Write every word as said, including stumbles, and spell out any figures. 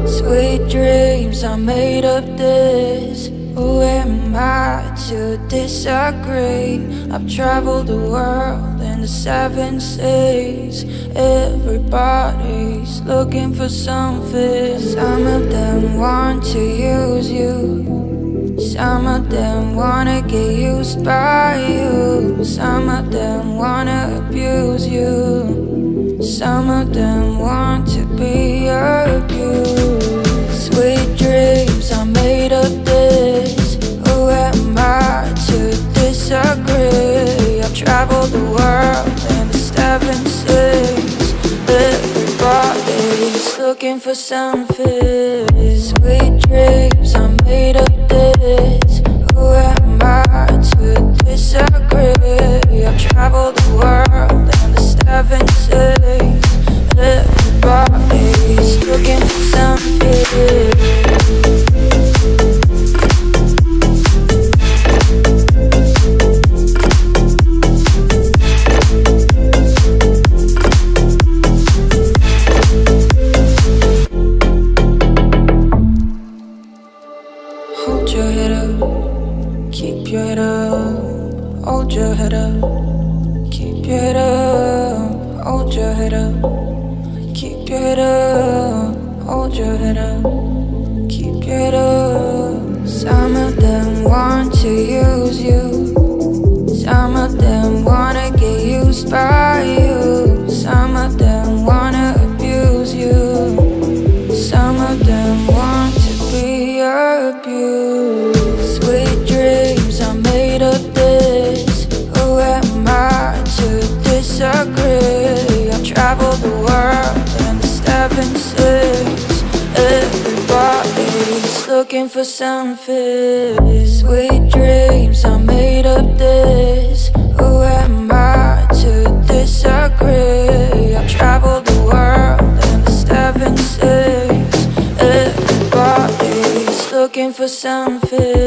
Sweet dreams are made of this. Who am I to disagree? I've traveled the world in the seven seas. Everybody's looking for something. Some of them want to use you. Some of them wanna get used by you. Some of them wanna abuse you. Some of them want to be abused. Sweet dreams are made of this. Who am I to disagree? I've traveled the world in the seven seas. Everybody's looking for something. Sweet dreams are made of this. Who am I to disagree? I've traveled the world in the seven seas. Everybody's looking for something. Hold your head up, keep your head up. Hold your head up, keep your head up. Hold your head up, keep your head up. Hold your head up, keep your head up. Some of them want to use you. Some of them wanna get used by you. Some of them wanna abuse you. Some of them want to be abused. Sweet dreams are made of this. Who am I to disagree? I've traveled the world in the seven seas. Everybody's looking for something. Sweet dreams are made of this. Who am I to disagree? I've traveled the world in the seven seas. Everybody's looking for something.